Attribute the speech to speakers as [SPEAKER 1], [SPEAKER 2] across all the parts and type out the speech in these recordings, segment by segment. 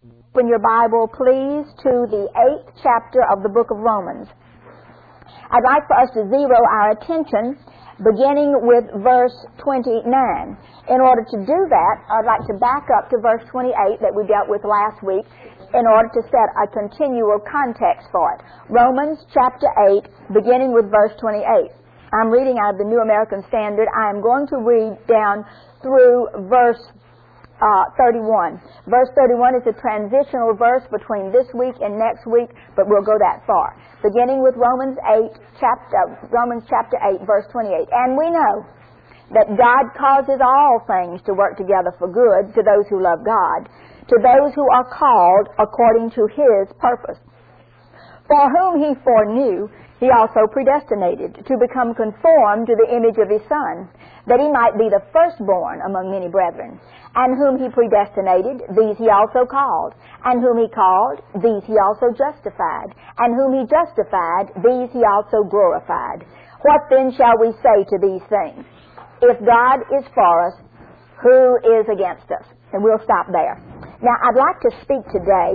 [SPEAKER 1] Open your Bible, please, to the 8th chapter of the book of Romans. I'd like for us to zero our attention beginning with verse 29. In order to do that, I'd like to back up to verse 28 that we dealt with last week in order to set a continual context for it. Romans chapter 8, beginning with verse 28. I'm reading out of the New American Standard. I am going to read down through verse 31. Verse 31 is a transitional verse between this week and next week, but we'll go that far. Beginning with Romans chapter 8, verse 28. And we know that God causes all things to work together for good to those who love God, to those who are called according to His purpose. For whom He foreknew, He also predestinated to become conformed to the image of His Son, that He might be the firstborn among many brethren. And whom He predestinated, these He also called. And whom He called, these He also justified. And whom He justified, these He also glorified. What then shall we say to these things? If God is for us, who is against us? And we'll stop there. Now, I'd like to speak today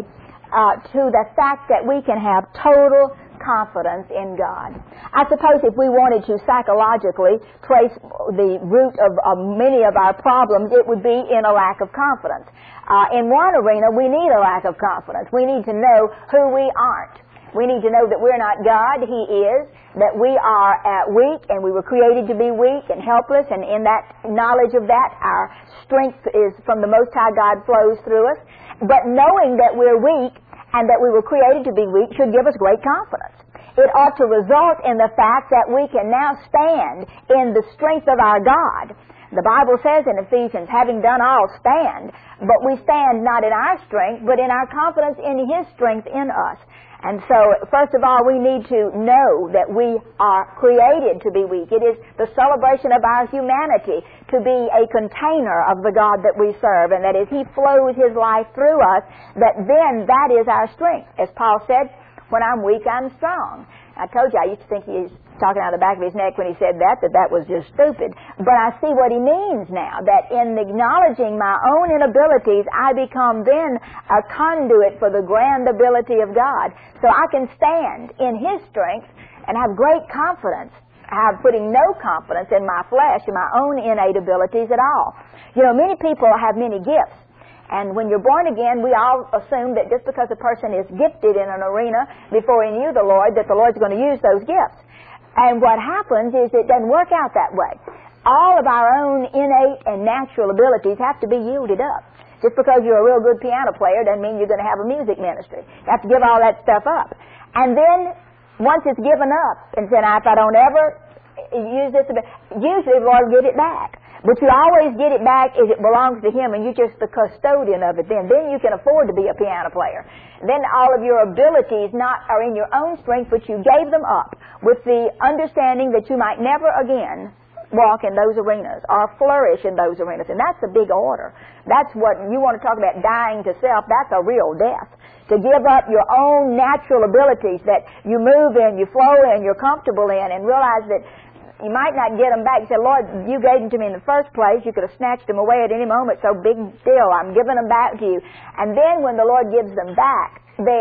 [SPEAKER 1] to the fact that we can have total confidence in God. I suppose if we wanted to psychologically trace the root of many of our problems, it would be in a lack of confidence. In one arena, we need a lack of confidence. We need to know who we aren't. We need to know that we're not God, He is, that we are weak, and we were created to be weak and helpless, and in that knowledge of that, our strength is from the Most High God flows through us. But knowing that we're weak and that we were created to be weak should give us great confidence. It ought to result in the fact that we can now stand in the strength of our God. The Bible says in Ephesians, having done all, stand. But we stand not in our strength, but in our confidence in His strength in us. And so, first of all, we need to know that we are created to be weak. It is the celebration of our humanity to be a container of the God that we serve, and that as He flows His life through us, that is our strength. As Paul said, when I'm weak, I'm strong. I told you, I used to think he was talking out of the back of his neck when he said that was just stupid. But I see what he means now, that in acknowledging my own inabilities, I become then a conduit for the grand ability of God. So I can stand in His strength and have great confidence. I have putting no confidence in my flesh, in my own innate abilities at all. You know, many people have many gifts. And when you're born again, we all assume that just because a person is gifted in an arena before he knew the Lord, that the Lord's going to use those gifts. And what happens is it doesn't work out that way. All of our own innate and natural abilities have to be yielded up. Just because you're a real good piano player doesn't mean you're going to have a music ministry. You have to give all that stuff up. And then, once it's given up, and said, if I don't ever use this, usually the Lord will get it back. But you always get it back as it belongs to Him, and you're just the custodian of it then. Then you can afford to be a piano player. Then all of your abilities are in your own strength, but you gave them up with the understanding that you might never again walk in those arenas or flourish in those arenas. And that's a big order. That's what you want to talk about, dying to self. That's a real death. To give up your own natural abilities that you move in, you flow in, you're comfortable in, and realize that you might not get them back. You say, Lord, you gave them to me in the first place. You could have snatched them away at any moment. So big deal. I'm giving them back to you. And then when the Lord gives them back,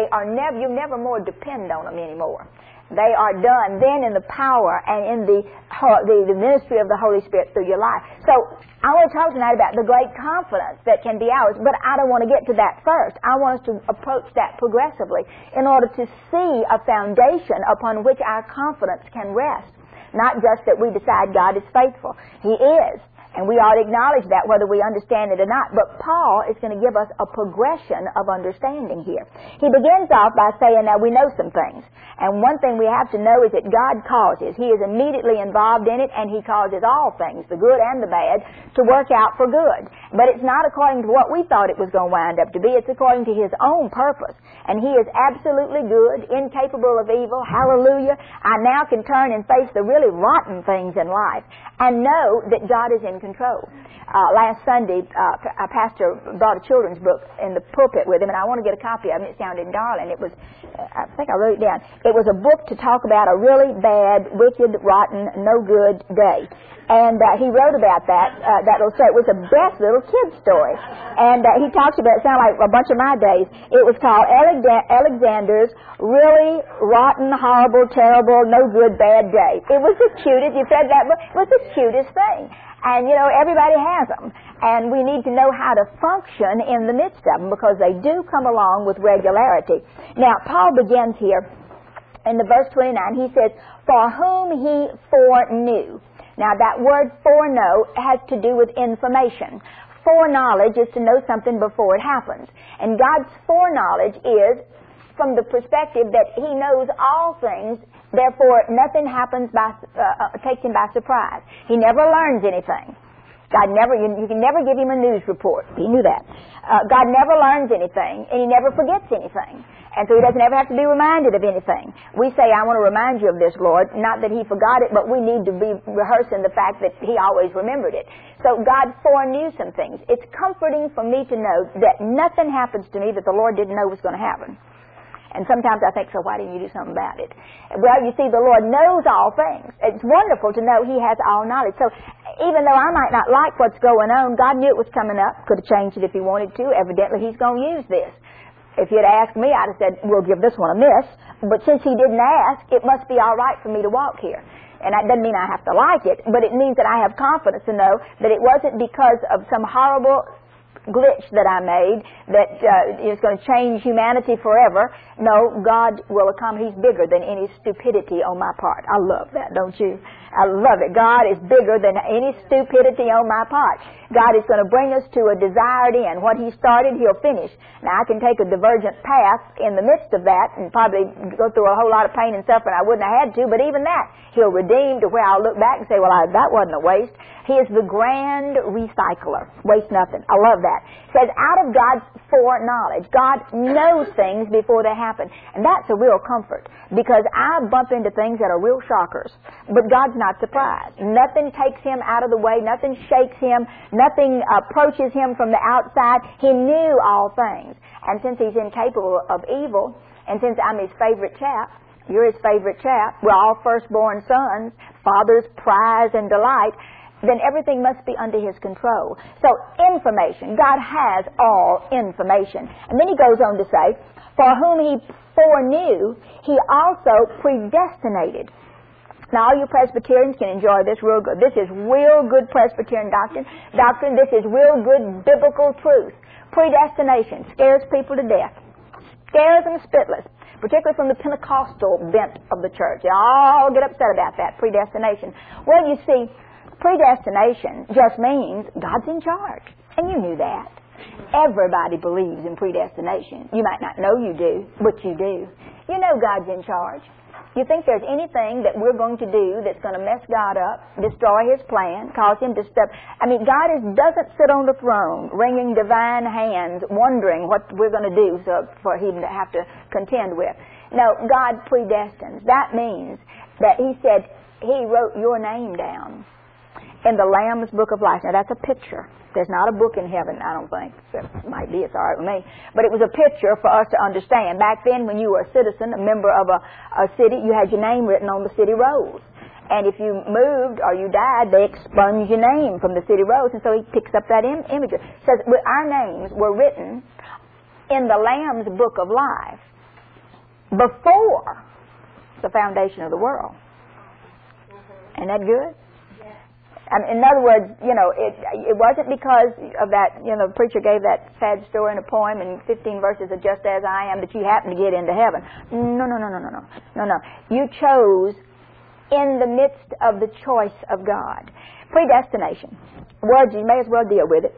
[SPEAKER 1] you never more depend on them anymore. They are done then in the power and in the ministry of the Holy Spirit through your life. So I want to talk tonight about the great confidence that can be ours. But I don't want to get to that first. I want us to approach that progressively in order to see a foundation upon which our confidence can rest. Not just that we decide God is faithful. He is. And we ought to acknowledge that whether we understand it or not. But Paul is going to give us a progression of understanding here. He begins off by saying, now we know some things. And one thing we have to know is that God causes. He is immediately involved in it, and He causes all things, the good and the bad, to work out for good. But it's not according to what we thought it was going to wind up to be. It's according to His own purpose. And He is absolutely good, incapable of evil. Hallelujah. I now can turn and face the really rotten things in life and know that God is in control. Last Sunday, a pastor brought a children's book in the pulpit with him, and I want to get a copy of it. It sounded darling. It was, I think I wrote it down. It was a book to talk about a really bad, wicked, rotten, no good day. And he wrote about that little story. It was the best little kid's story. And he talks about it. It sounded like a bunch of my days. It was called Alexander's Really Rotten, Horrible, Terrible, No Good, Bad Day. It was the cutest. You read that book? It was the cutest thing. And, you know, everybody has them. And we need to know how to function in the midst of them because they do come along with regularity. Now, Paul begins here in the verse 29. He says, for whom he foreknew. Now, that word foreknow has to do with information. Foreknowledge is to know something before it happens. And God's foreknowledge is from the perspective that He knows all things, therefore nothing happens takes Him by surprise. He never learns anything. You can never give Him a news report. He knew that. God never learns anything, and He never forgets anything. And so He doesn't ever have to be reminded of anything. We say, I want to remind you of this, Lord. Not that He forgot it, but we need to be rehearsing the fact that He always remembered it. So God foreknew some things. It's comforting for me to know that nothing happens to me that the Lord didn't know was going to happen. And sometimes I think, so why didn't you do something about it? Well, you see, the Lord knows all things. It's wonderful to know He has all knowledge. So even though I might not like what's going on, God knew it was coming up. Could have changed it if He wanted to. Evidently, He's going to use this. If He'd asked me, I'd have said, we'll give this one a miss. But since He didn't ask, it must be all right for me to walk here. And that doesn't mean I have to like it, but it means that I have confidence to know that it wasn't because of some horrible glitch that I made that is going to change humanity forever. No, God will accomplish. He's bigger than any stupidity on my part. I love that, don't you? I love it. God is bigger than any stupidity on my part. God is going to bring us to a desired end. What He started, He'll finish. Now, I can take a divergent path in the midst of that and probably go through a whole lot of pain and suffering I wouldn't have had to, but even that, He'll redeem to where I'll look back and say, well, that wasn't a waste. He is the grand recycler. Waste nothing. I love that. It says, out of God's foreknowledge. God knows things before they happen. And that's a real comfort because I bump into things that are real shockers. But God's not surprised. Nothing takes Him out of the way. Nothing shakes Him. Nothing approaches Him from the outside. He knew all things. And since He's incapable of evil, and since I'm His favorite chap, you're His favorite chap, we're all firstborn sons, Father's prize and delight, then everything must be under His control. So, information. God has all information. And then He goes on to say, for whom He foreknew, He also predestinated. Now, all you Presbyterians can enjoy this real good. This is real good Presbyterian doctrine. This is real good biblical truth. Predestination scares people to death. Scares them spitless. Particularly from the Pentecostal bent of the church. They all get upset about that, predestination. Well, you see, predestination just means God's in charge. And you knew that. Everybody believes in predestination. You might not know you do, but you do. You know God's in charge. You think there's anything that we're going to do that's going to mess God up, destroy His plan, cause Him to step... I mean, God doesn't sit on the throne wringing divine hands, wondering what we're going to do for Him to have to contend with. No, God predestines. That means that He said He wrote your name down in the Lamb's Book of Life. Now, that's a picture. There's not a book in heaven, I don't think. There might be, it's all right with me. But it was a picture for us to understand. Back then, when you were a citizen, a member of a city, you had your name written on the city rolls. And if you moved or you died, they expunged your name from the city rolls. And so He picks up that imagery. It says our names were written in the Lamb's Book of Life before the foundation of the world. Isn't that good? In other words, it wasn't because of that, the preacher gave that sad story in a poem in 15 verses of Just As I Am that you happen to get into heaven. No. You chose in the midst of the choice of God. Predestination. Words, you may as well deal with it.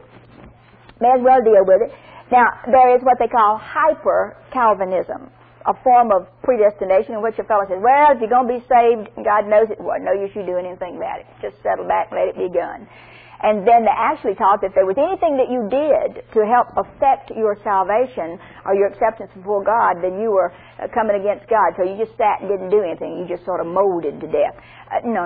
[SPEAKER 1] Now, there is what they call hyper-Calvinism, a form of predestination in which a fellow says, well, if you're going to be saved, God knows it. Well, no use you doing anything about it. Just settle back and let it be done. And then they actually taught that if there was anything that you did to help affect your salvation or your acceptance before God, then you were coming against God. So you just sat and didn't do anything. You just sort of molded to death. No.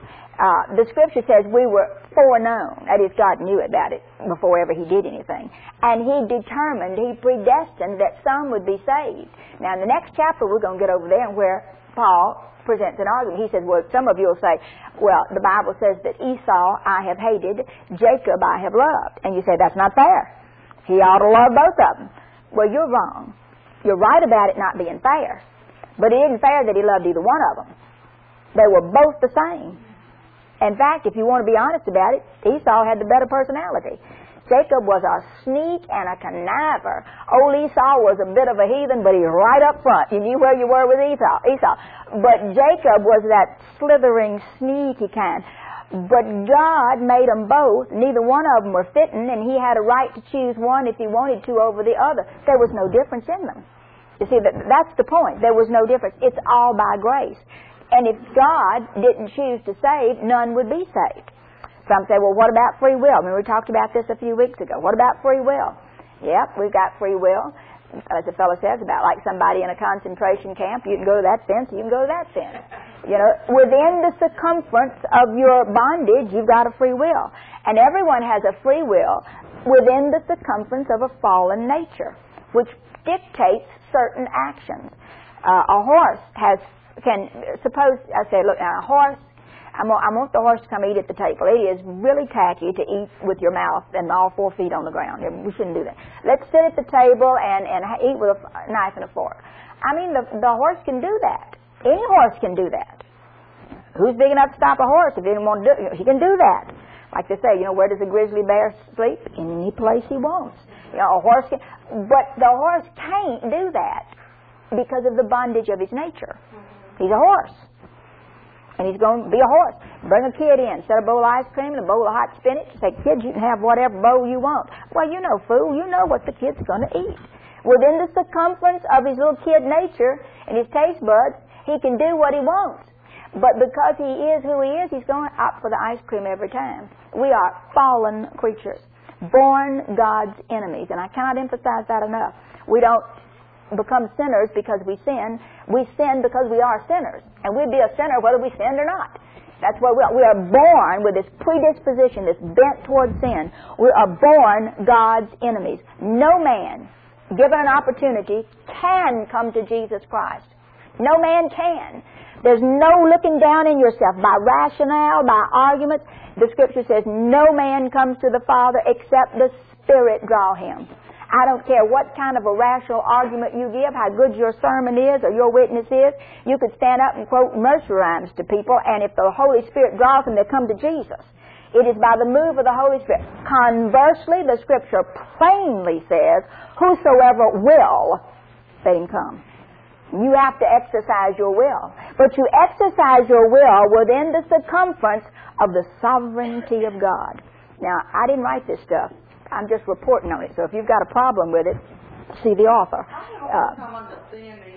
[SPEAKER 1] The Scripture says we were foreknown. That is, God knew about it before ever He did anything. And He determined, He predestined that some would be saved. Now, in the next chapter, we're going to get over there and where Paul presents an argument. He says, well, some of you will say, well, the Bible says that Esau I have hated, Jacob I have loved. And you say, that's not fair. He ought to love both of them. Well, you're wrong. You're right about it not being fair. But it isn't fair that he loved either one of them. They were both the same. In fact, if you want to be honest about it, Esau had the better personality. Jacob was a sneak and a conniver. Old Esau was a bit of a heathen, but he was right up front. You knew where you were with Esau. But Jacob was that slithering, sneaky kind. But God made them both. Neither one of them were fitting, and He had a right to choose one if He wanted to over the other. There was no difference in them. You see, that's the point. There was no difference. It's all by grace. And if God didn't choose to save, none would be saved. Some say, well, what about free will? I mean, we talked about this a few weeks ago. What about free will? Yep, we've got free will. As the fellow says, about like somebody in a concentration camp, you can go to that fence, you can go to that fence. You know, within the circumference of your bondage, you've got a free will. And everyone has a free will within the circumference of a fallen nature, which dictates certain actions. A horse suppose I say, look, now a horse, I want the horse to come eat at the table. It is really tacky to eat with your mouth and all 4 feet on the ground. We shouldn't do that. Let's sit at the table and eat with a knife and a fork. I mean, the horse can do that. Any horse can do that. Who's big enough to stop a horse if he didn't want to do it? He can do that. Like they say, where does a grizzly bear sleep? In any place he wants. A horse can, but the horse can't do that because of the bondage of his nature. He's a horse. And he's going to be a horse. Bring a kid in, set a bowl of ice cream and a bowl of hot spinach. Say, kids, you can have whatever bowl you want. Well, fool, you know what the kid's going to eat. Within the circumference of his little kid nature and his taste buds, he can do what he wants. But because he is who he is, he's going to opt for the ice cream every time. We are fallen creatures, born God's enemies. And I cannot emphasize that enough. We don't become sinners because we sin. We sin because we are sinners. And we'd be a sinner whether we sinned or not. That's why we are born with this predisposition, this bent toward sin. We are born God's enemies. No man, given an opportunity, can come to Jesus Christ. No man can. There's no looking down in yourself by rationale, by arguments. The Scripture says no man comes to the Father except the Spirit draw him. I don't care what kind of a rational argument you give, how good your sermon is or your witness is. You could stand up and quote nursery rhymes to people, and if the Holy Spirit draws them, they come to Jesus. It is by the move of the Holy Spirit. Conversely, the Scripture plainly says, whosoever will, let him come. You have to exercise your will. But you exercise your will within the circumference of the sovereignty of God. Now, I didn't write this stuff. I'm just reporting on it. So if you've got a problem with it, see the author.
[SPEAKER 2] I understanding.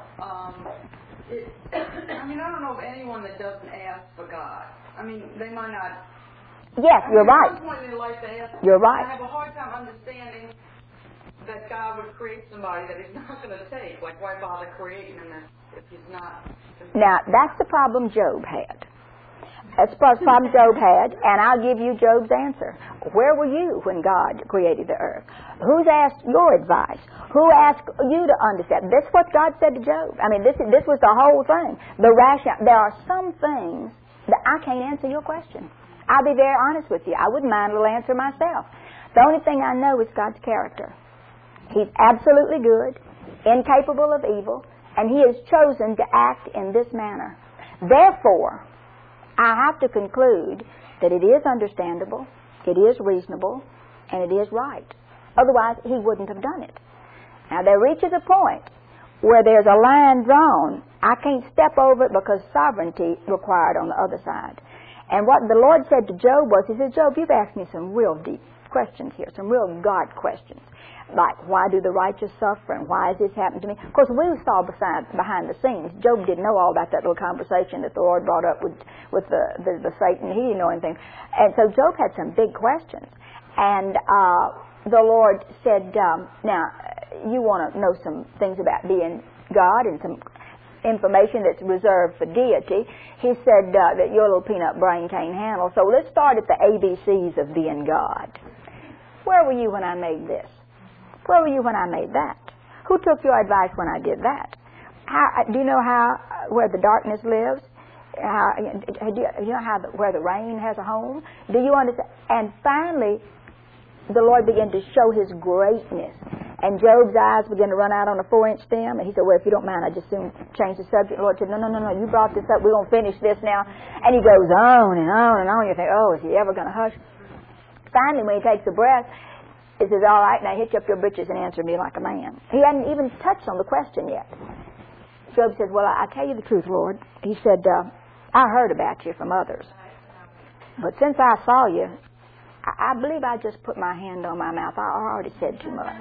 [SPEAKER 2] I don't know of anyone that doesn't ask for God. They might not.
[SPEAKER 1] Yes, you're right.
[SPEAKER 2] At some point in their life they ask.
[SPEAKER 1] You're right.
[SPEAKER 2] I have a hard time understanding that God would create somebody that He's not going to take. Like, why bother creating him if He's not?
[SPEAKER 1] Now, that's the problem Job had. That's the problem Job had, and I'll give you Job's answer. Where were you when God created the earth? Who's asked your advice? Who asked you to understand? That's what God said to Job. This was the whole thing. The rationale. There are some things that I can't answer your question. I'll be very honest with you. I wouldn't mind a little answer myself. The only thing I know is God's character. He's absolutely good, incapable of evil, and He has chosen to act in this manner. Therefore, I have to conclude that it is understandable, it is reasonable, and it is right. Otherwise, He wouldn't have done it. Now, there reaches a point where there's a line drawn. I can't step over it because sovereignty required on the other side. And what the Lord said to Job was, he said, Job, you've asked me some real deep questions here, some real God questions. Like, why do the righteous suffer, and why has this happened to me? Of course, we saw behind the scenes. Job didn't know all about that little conversation that the Lord brought up with the Satan. He didn't know anything. And so Job had some big questions. And the Lord said, now, you want to know some things about being God and some information that's reserved for deity. He said that your little peanut brain can't handle. So let's start at the ABCs of being God. Where were you when I made this? Where were you when I made that? Who took your advice when I did that? Do you know where the darkness lives? Do you know where the rain has a home? Do you understand? And finally, the Lord began to show His greatness. And Job's eyes began to run out on a 4-inch stem. And he said, well, if you don't mind, I just soon change the subject. The Lord said, no, you brought this up. We're going to finish this now. And he goes on and on and on. You think, oh, is he ever going to hush? Finally, when he takes a breath, he says, all right, now hitch up your britches and answer me like a man. He hadn't even touched on the question yet. Job said, well, I tell you the truth, Lord. He said, I heard about you from others. But since I saw you, I believe I just put my hand on my mouth. I already said too much.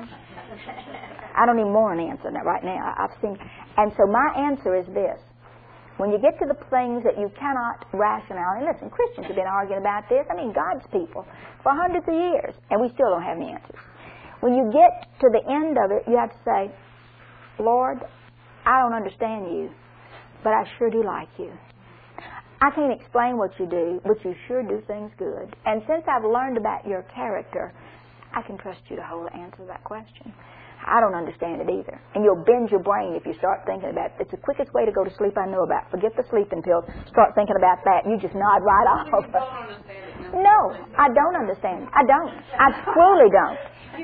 [SPEAKER 1] I don't need more an answer right now. I've seen. And so my answer is this. When you get to the things that you cannot rationalize, and listen, Christians have been arguing about this, God's people, for hundreds of years, and we still don't have any answers. When you get to the end of it, you have to say, Lord, I don't understand you, but I sure do like you. I can't explain what you do, but you sure do things good. And since I've learned about your character, I can trust you to hold the answer to that question. I don't understand it either. And you'll bend your brain if you start thinking about it. It's the quickest way to go to sleep I know about. Forget the sleeping pills. Start thinking about that. You just nod right off.
[SPEAKER 2] You don't understand it.
[SPEAKER 1] No, I don't understand it. I don't. I truly don't.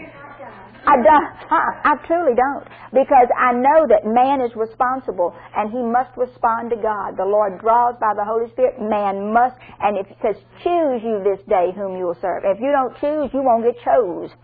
[SPEAKER 1] I don't. I truly don't. Because I know that man is responsible and he must respond to God. The Lord draws by the Holy Spirit. Man must. And if it says, choose you this day whom you will serve. If you don't choose, you won't get chose.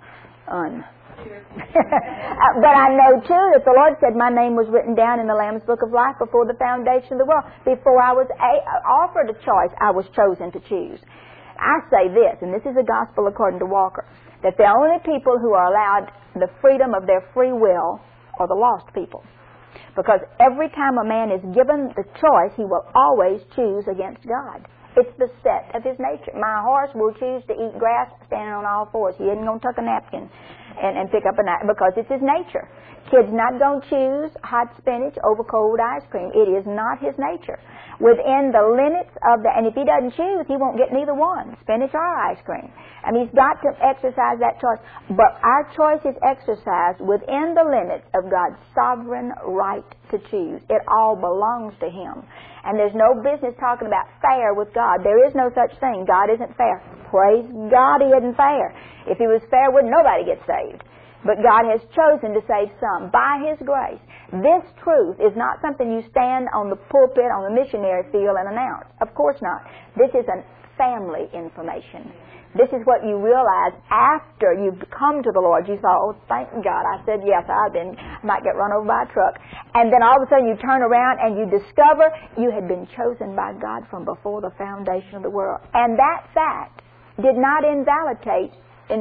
[SPEAKER 1] But I know too that the Lord said my name was written down in the Lamb's Book of Life before the foundation of the world. Before I was offered a choice, I was chosen to choose. I say this, and this is the gospel according to Walker, that the only people who are allowed the freedom of their free will are the lost people. Because every time a man is given the choice, he will always choose against God. It's the set of his nature. My horse will choose to eat grass standing on all fours. He isn't going to tuck a napkin and pick up a knife because it's his nature. Kid's not going to choose hot spinach over cold ice cream. It is not his nature. Within the limits of and if he doesn't choose, he won't get neither one, spinach or ice cream. He's got to exercise that choice. But our choice is exercised within the limits of God's sovereign right to choose. It all belongs to Him. And there's no business talking about fair with God. There is no such thing. God isn't fair. Praise God, He isn't fair. If He was fair, wouldn't nobody get saved. But God has chosen to save some by His grace. This truth is not something you stand on the pulpit, on the missionary field and announce. Of course not. This is a family information. This is what you realize after you've come to the Lord. You thought, oh, thank God. I said, yes, I might get run over by a truck. And then all of a sudden you turn around and you discover you had been chosen by God from before the foundation of the world. And that fact did not invalidate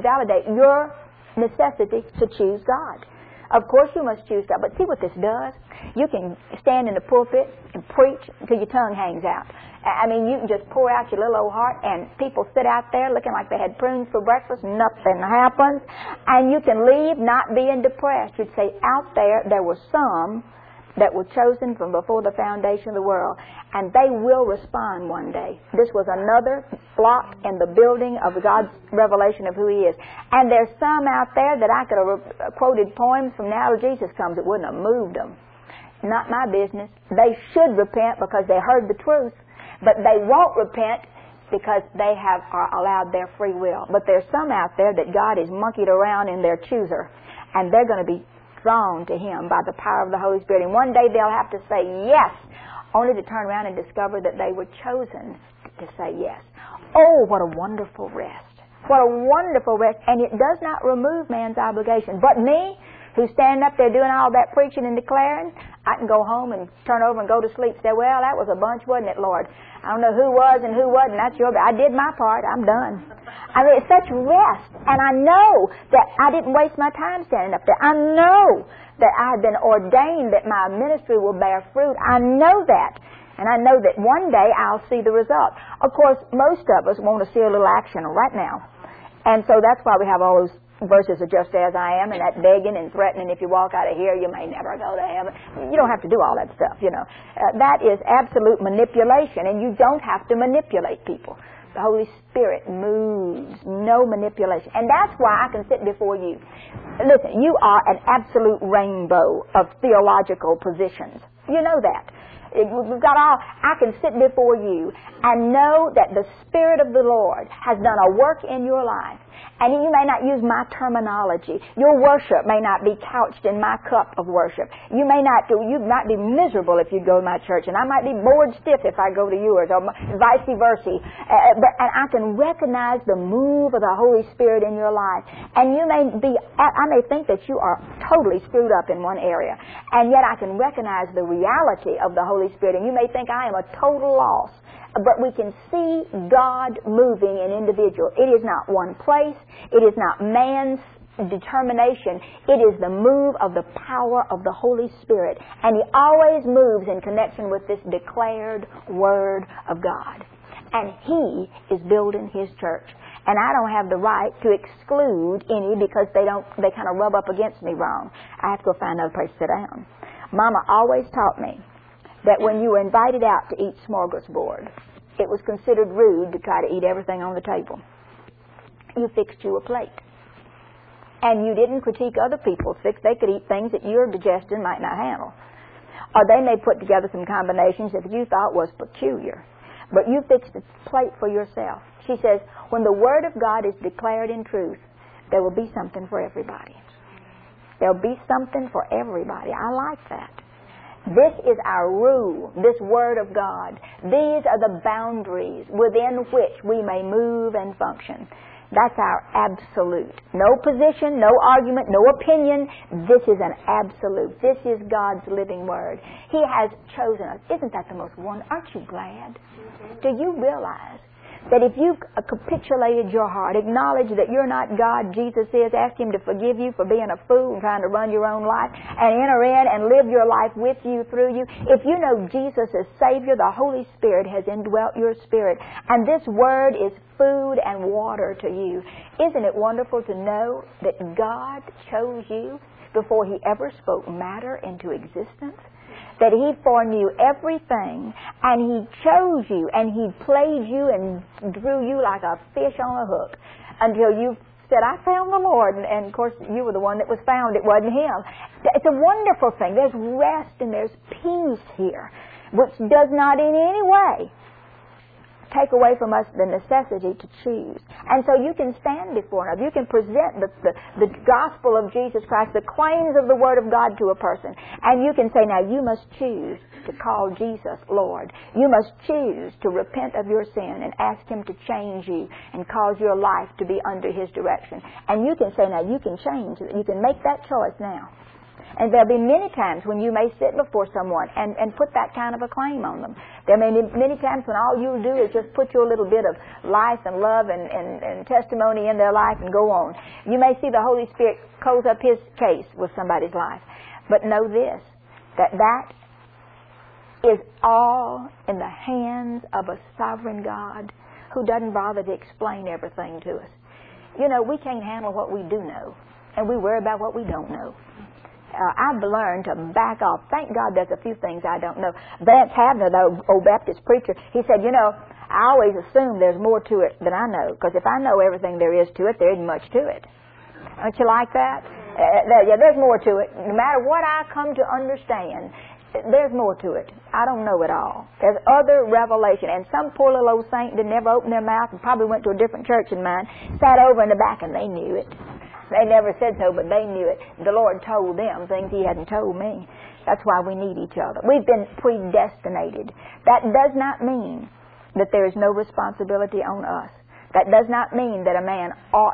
[SPEAKER 1] your necessity to choose God. Of course you must choose God. But see what this does? You can stand in the pulpit and preach until your tongue hangs out. You can just pour out your little old heart, and people sit out there looking like they had prunes for breakfast. Nothing happens. And you can leave not being depressed. You'd say, out there were some that were chosen from before the foundation of the world, and they will respond one day. This was another block in the building of God's revelation of who He is. And there's some out there that I could have quoted poems from now till Jesus comes. It wouldn't have moved them. Not my business. They should repent because they heard the truth, but they won't repent because they have allowed their free will. But there's some out there that God has monkeyed around in their chooser, and they're going to be drawn to Him by the power of the Holy Spirit. And one day they'll have to say yes, only to turn around and discover that they were chosen to say yes. Oh, what a wonderful rest. What a wonderful rest. And it does not remove man's obligation. But me, who's standing up there doing all that preaching and declaring, I can go home and turn over and go to sleep and say, well, that was a bunch, wasn't it, Lord? I don't know who was and who wasn't. That's your bad. I did my part. I'm done. I mean, it's such rest. And I know that I didn't waste my time standing up there. I know that I have been ordained that my ministry will bear fruit. I know that. And I know that one day I'll see the result. Of course, most of us want to see a little action right now. And so that's why we have all those verses of just as I am and that begging and threatening, if you walk out of here, you may never go to heaven. You don't have to do all that stuff, you know. That is absolute manipulation, and you don't have to manipulate people. The Holy Spirit moves, no manipulation. And that's why I can sit before you. Listen, you are an absolute rainbow of theological positions. You know that. We've got all. I can sit before you and know that the Spirit of the Lord has done a work in your life. And you may not use my terminology. Your worship may not be couched in my cup of worship. You might be miserable if you go to my church, and I might be bored stiff if I go to yours, or vice versa. And I can recognize the move of the Holy Spirit in your life. And I may think that you are totally screwed up in one area, and yet I can recognize the reality of the Holy Spirit. And you may think I am a total loss. But we can see God moving in individual. It is not one place. It is not man's determination. It is the move of the power of the Holy Spirit. And He always moves in connection with this declared Word of God. And He is building His church. And I don't have the right to exclude any because they kind of rub up against me wrong. I have to go find another place to sit down. Mama always taught me that when you were invited out to eat smorgasbord, it was considered rude to try to eat everything on the table. You fixed you a plate. And you didn't critique other people's fix. They could eat things that your digestion might not handle. Or they may put together some combinations that you thought was peculiar. But you fixed a plate for yourself. She says, when the Word of God is declared in truth, there will be something for everybody. There will be something for everybody. I like that. This is our rule, this Word of God. These are the boundaries within which we may move and function. That's our absolute. No position, no argument, no opinion. This is an absolute. This is God's living Word. He has chosen us. Isn't that the most wonderful? Aren't you glad? Do you realize that if you've capitulated your heart, acknowledge that you're not God, Jesus is, ask Him to forgive you for being a fool and trying to run your own life, and enter in and live your life with you, through you. If you know Jesus as Savior, the Holy Spirit has indwelt your spirit, and this Word is food and water to you. Isn't it wonderful to know that God chose you before He ever spoke matter into existence? That He foreknew everything, and He chose you, and He played you and drew you like a fish on a hook until you said, I found the Lord. And of course, you were the one that was found. It wasn't Him. It's a wonderful thing. There's rest and there's peace here, which does not in any way take away from us the necessity to choose. And so you can stand before Him. You can present the gospel of Jesus Christ, the claims of the Word of God to a person. And you can say, now you must choose to call Jesus Lord. You must choose to repent of your sin and ask Him to change you and cause your life to be under His direction. And you can say, now you can change. You can make that choice now. And there'll be many times when you may sit before someone and put that kind of a claim on them. There may be many times when all you'll do is just put your little bit of life and love and testimony in their life and go on. You may see the Holy Spirit close up His case with somebody's life. But know this, that is all in the hands of a sovereign God who doesn't bother to explain everything to us. You know, we can't handle what we do know, and we worry about what we don't know. I've learned to back off. Thank God there's a few things I don't know. Vance Havner, the old Baptist preacher, he said, you know, I always assume there's more to it than I know, because if I know everything there is to it, there isn't much to it. Don't you like that? Yeah, there's more to it. No matter what I come to understand, there's more to it. I don't know it all. There's other revelation. And some poor little old saint that never opened their mouth and probably went to a different church than mine, sat over in the back and they knew it. They never said so, but they knew it. The Lord told them things He hadn't told me. That's why we need each other. We've been predestinated. That does not mean that there is no responsibility on us. That does not mean that a man ought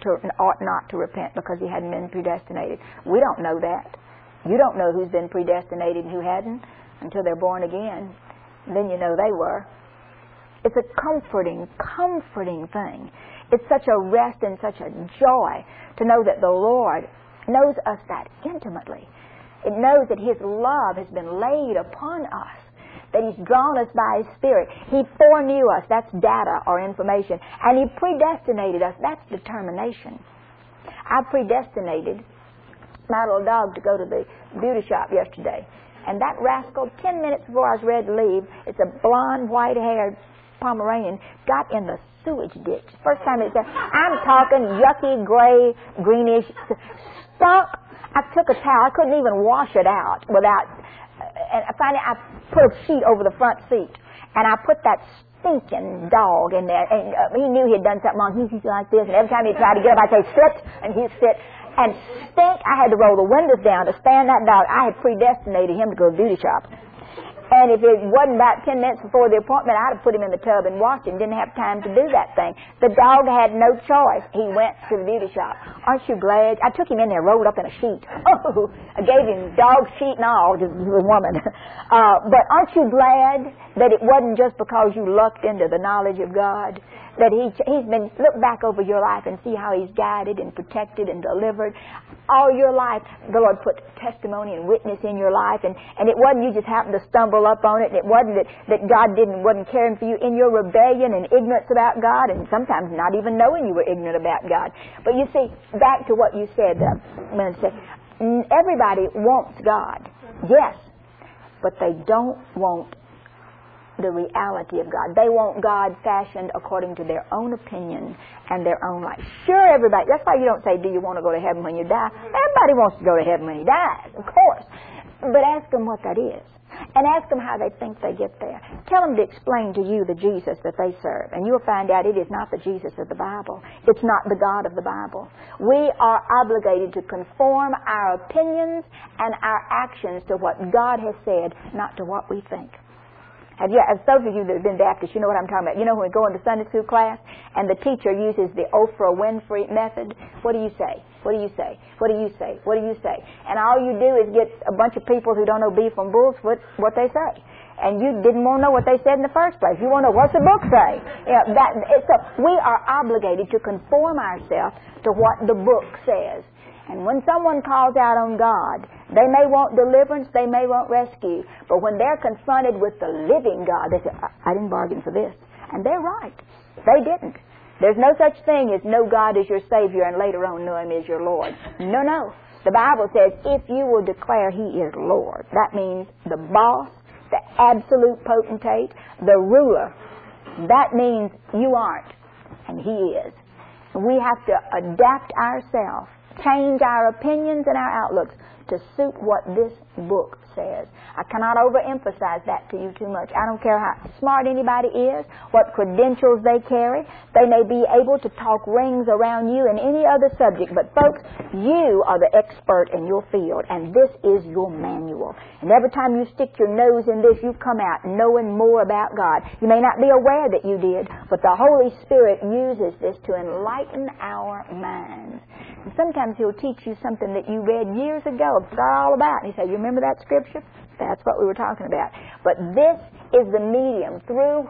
[SPEAKER 1] ought not to repent because he hadn't been predestinated. We don't know that. You don't know who's been predestinated and who hadn't until they're born again. Then you know they were. It's a comforting thing. It's such a rest and such a joy to know that the Lord knows us that intimately. It knows that His love has been laid upon us, that He's drawn us by His Spirit. He foreknew us. That's data or information. And He predestinated us. That's determination. I predestinated my little dog to go to the beauty shop yesterday. And that rascal, 10 minutes before I was ready to leave, it's a blonde, white-haired Pomeranian, got in the sewage ditch. First time it's there. I'm talking yucky, gray, greenish, stunk. I took a towel. I couldn't even wash it out without... And finally, I put a sheet over the front seat, and I put that stinking dog in there. And he knew he had done something wrong. He's like this, and every time he tried to get up, I'd say, sit, and he'd sit. And stink, I had to roll the windows down to stand that dog. I had predestinated him to go to the beauty shop. And if it wasn't about 10 minutes before the appointment, I'd have put him in the tub and washed him. Didn't have time to do that thing. The dog had no choice. He went to the beauty shop. Aren't you glad? I took him in there, rolled up in a sheet. Oh, I gave him dog sheet and all to the woman. But aren't you glad that it wasn't just because you lucked into the knowledge of God? That He's been, look back over your life and see how He's guided and protected and delivered. All your life, the Lord put testimony and witness in your life, and it wasn't you just happened to stumble up on it, and it wasn't that God wasn't caring for you in your rebellion and ignorance about God, and sometimes not even knowing you were ignorant about God. But you see, back to what you said, everybody wants God, yes, but they don't want the reality of God. They want God fashioned according to their own opinion and their own life. Sure, everybody. That's why you don't say, do you want to go to heaven when you die? Everybody wants to go to heaven when he dies, of course. But ask them what that is. And ask them how they think they get there. Tell them to explain to you the Jesus that they serve. And you'll find out it is not the Jesus of the Bible. It's not the God of the Bible. We are obligated to conform our opinions and our actions to what God has said, not to what we think. As those of you that have been Baptist, you know what I'm talking about. You know when we go into Sunday school class and the teacher uses the Oprah Winfrey method? What do you say? What do you say? What do you say? What do you say? And all you do is get a bunch of people who don't know beef from bulls what they say. And you didn't want to know what they said in the first place. You want to know what's the book say. We are obligated to conform ourselves to what the book says. And when someone calls out on God, they may want deliverance, they may want rescue. But when they're confronted with the living God, they say, I didn't bargain for this. And they're right. They didn't. There's no such thing as know God as your Savior and later on know Him as your Lord. No. The Bible says if you will declare He is Lord, that means the boss, the absolute potentate, the ruler. That means you aren't, and He is. We have to adapt ourselves, change our opinions and our outlooks to suit what this book says. I cannot overemphasize that to you too much. I don't care how smart anybody is, what credentials they carry. They may be able to talk rings around you in any other subject, but folks, you are the expert in your field, and this is your manual. And every time you stick your nose in this, you come out knowing more about God. You may not be aware that you did, but the Holy Spirit uses this to enlighten our minds. And sometimes He'll teach you something that you read years ago, forgot all about. And He said, you remember that scripture? That's what we were talking about. But this is the medium through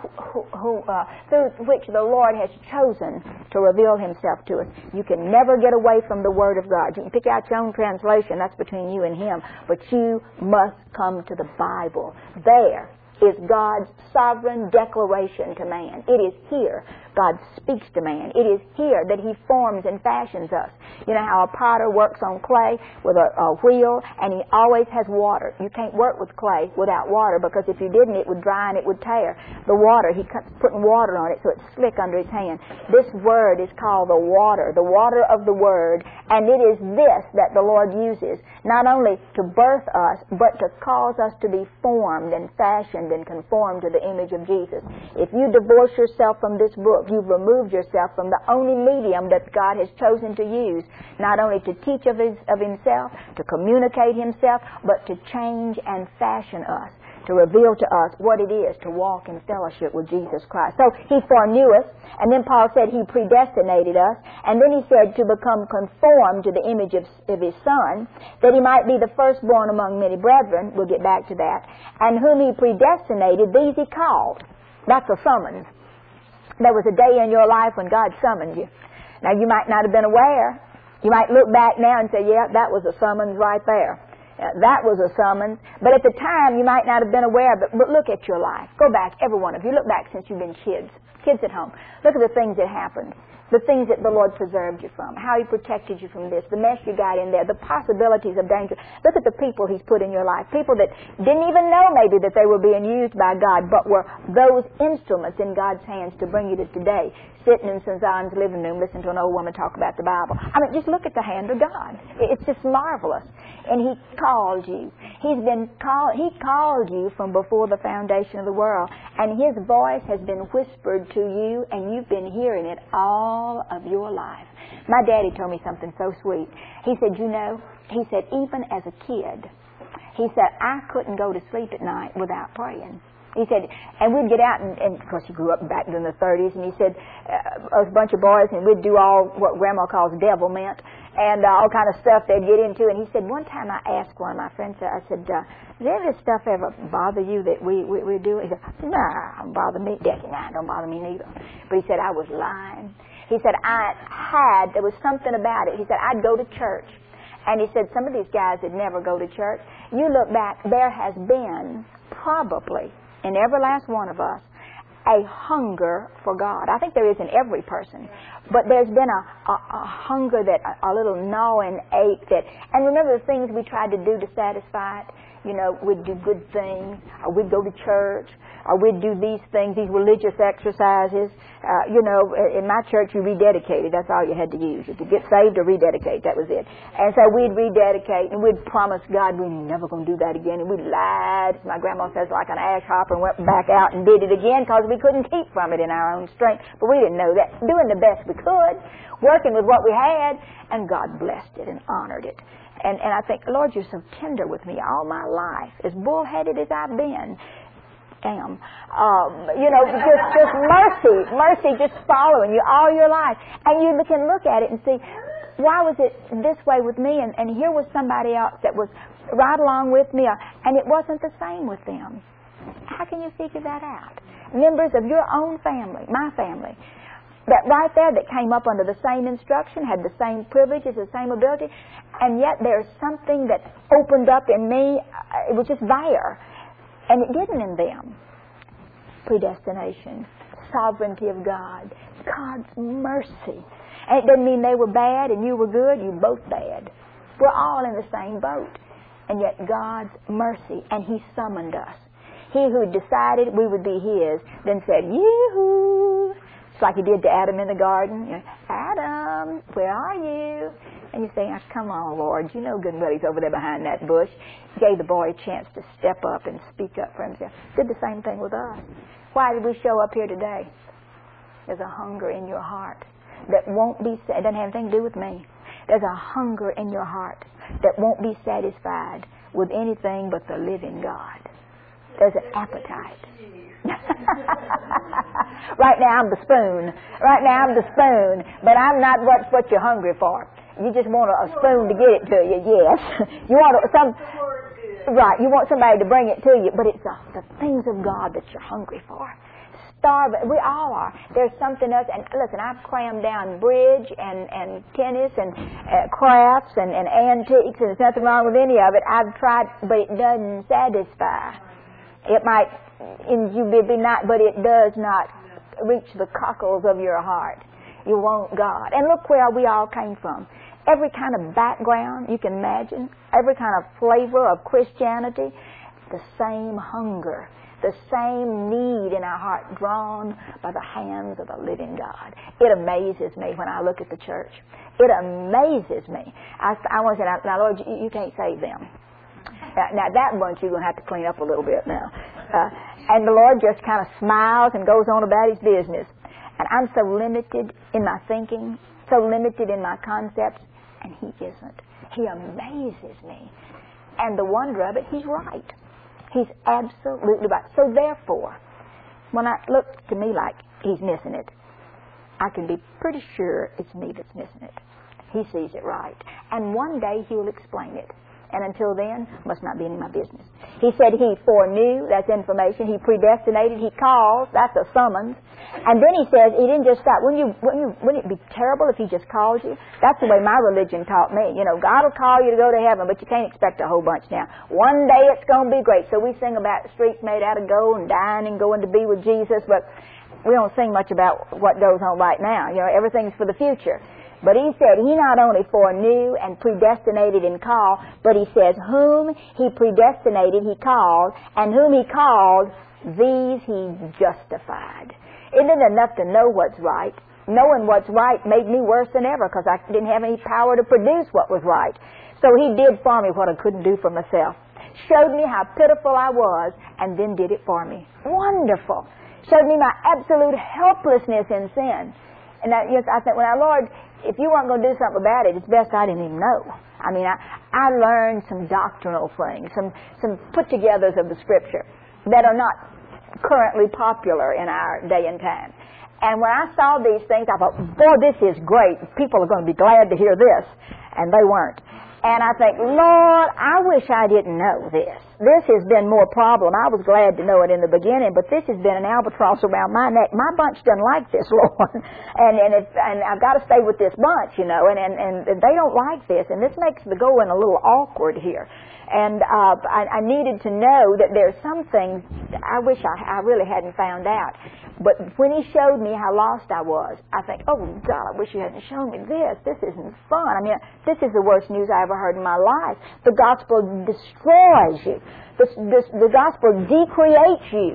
[SPEAKER 1] which the Lord has chosen to reveal Himself to us. You can never get away from the Word of God. You can pick out your own translation. That's between you and Him. But you must come to the Bible. There is God's sovereign declaration to man. It is here God speaks to man. It is here that He forms and fashions us. You know how a potter works on clay with a wheel, and he always has water. You can't work with clay without water, because if you didn't, it would dry and it would tear. The water, He's putting water on it so it's slick under His hand. This Word is called the water of the Word, and it is this that the Lord uses, not only to birth us, but to cause us to be formed and fashioned and conformed to the image of Jesus. If you divorce yourself from this book, you've removed yourself from the only medium that God has chosen to use, not only to teach of Himself, to communicate Himself, but to change and fashion us. to reveal to us what it is to walk in fellowship with Jesus Christ. So He foreknew us, and then Paul said He predestinated us, and then he said to become conformed to the image of His Son, that He might be the firstborn among many brethren. We'll get back to that. And whom He predestinated, these He called. That's a summons. There was a day in your life when God summoned you. Now, you might not have been aware. You might look back now and say, yeah, that was a summons right there. That was a summons. But at the time, you might not have been aware of it. But look at your life. Go back, every one of you. Look back since you've been kids at home. Look at the things that happened. The things that the Lord preserved you from, how He protected you from this, the mess you got in there, the possibilities of danger. Look at the people He's put in your life, people that didn't even know maybe that they were being used by God, but were those instruments in God's hands to bring you to today, sitting in Suzanne's living room listening to an old woman talk about the Bible. I mean, just look at the hand of God. It's just marvelous. And He called you. He called you from before the foundation of the world, and His voice has been whispered to you, and you've been hearing it all of your life. My daddy told me something so sweet. He said, he said, even as a kid, he said, I couldn't go to sleep at night without praying. He said, and we'd get out, and of course he grew up back in the 30s, and he said, a bunch of boys, and we'd do all what Grandma calls devilment, and all kind of stuff they'd get into. And he said, one time I asked one of my friends, I said, does any of this stuff ever bother you that we do? He said, nah, don't bother me. Daddy, nah, don't bother me neither. But he said, I was lying. He said, there was something about it. He said, I'd go to church. And he said, some of these guys that never go to church, you look back, there has been probably in every last one of us a hunger for God. I think there is in every person. But there's been a hunger, that a little gnawing ache that, and remember the things we tried to do to satisfy it? You know, we'd do good things, or we'd go to church, or we'd do these things, these religious exercises. In my church you rededicated. That's all you had to use. To get saved or rededicate, that was it. And so we'd rededicate, and we'd promise God we're never going to do that again. And we lied, my grandma says, like an ash hopper, and went back out and did it again because we couldn't keep from it in our own strength. But we didn't know that. Doing the best we could, working with what we had, and God blessed it and honored it. And I think, Lord, you're so tender with me all my life. As bullheaded as I've been, just mercy just following you all your life. And you can look at it and see, why was it this way with me? And here was somebody else that was right along with me, and it wasn't the same with them. How can you figure that out? Members of your own family, my family, that right there that came up under the same instruction, had the same privileges, the same ability, and yet there's something that opened up in me. It was just there, and it didn't in them. Predestination, sovereignty of God, God's mercy. And it doesn't mean they were bad and you were good, you were both bad. We're all in the same boat. And yet God's mercy, and He summoned us. He who decided we would be His then said, yoo-hoo. It's like He did to Adam in the garden. Adam, where are you? And you say, oh, come on, Lord, you know good and well He's over there behind that bush. Gave the boy a chance to step up and speak up for himself. Did the same thing with us. Why did we show up here today? There's a hunger in your heart that won't be, it doesn't have anything to do with me. There's a hunger in your heart that won't be satisfied with anything but the living God. There's an appetite. Right now I'm the spoon. But I'm not what you're hungry for. You just want a spoon to get it to you, yes. You want you want somebody to bring it to you, but it's the things of God that you're hungry for. Starving. We all are. There's something else. And listen, I've crammed down bridge and tennis and crafts and antiques, and there's nothing wrong with any of it. I've tried, but it doesn't satisfy. It might, but it does not reach the cockles of your heart. You want God. And look where we all came from. Every kind of background you can imagine, every kind of flavor of Christianity, the same hunger, the same need in our heart, drawn by the hands of the living God. It amazes me when I look at the church. It amazes me. I want to say, now Lord, you can't save them. Now that bunch you're going to have to clean up a little bit now. And the Lord just kind of smiles and goes on about His business. And I'm so limited in my thinking, so limited in my concepts, and He isn't. He amazes me. And the wonder of it, He's right. He's absolutely right. So therefore, when it looks to me like he's missing it, I can be pretty sure it's me that's missing it. He sees it right. And one day he will explain it. And until then, must not be any of my business. He said he foreknew, that's information. He predestinated, he calls, that's a summons. And then he says, he didn't just stop. Wouldn't it be terrible if he just called you? That's the way my religion taught me. You know, God will call you to go to heaven, but you can't expect a whole bunch now. One day it's going to be great. So we sing about streets made out of gold and dying and going to be with Jesus, but we don't sing much about what goes on right now. You know, everything's for the future. But he said he not only foreknew and predestinated and called, but he says whom he predestinated he called, and whom he called, these he justified. Isn't it enough to know what's right? Knowing what's right made me worse than ever because I didn't have any power to produce what was right. So he did for me what I couldn't do for myself. Showed me how pitiful I was and then did it for me. Wonderful. Showed me my absolute helplessness in sin. And yes, I think, well, Lord, if you weren't going to do something about it, it's best I didn't even know. I mean, I learned some doctrinal things, some put-togethers of the Scripture that are not currently popular in our day and time. And when I saw these things, I thought, boy, this is great. People are going to be glad to hear this. And they weren't. And I think, Lord, I wish I didn't know this. This has been more problem. I was glad to know it in the beginning, but this has been an albatross around my neck. My bunch doesn't like this, Lord. And I've got to stay with this bunch, you know, and they don't like this. And this makes the going a little awkward here. And I needed to know that there's some things I wish I really hadn't found out. But when he showed me how lost I was, I think, oh, God, I wish you hadn't shown me this. This isn't fun. I mean, this is the worst news I ever heard in my life. The gospel destroys you. The gospel decreates you.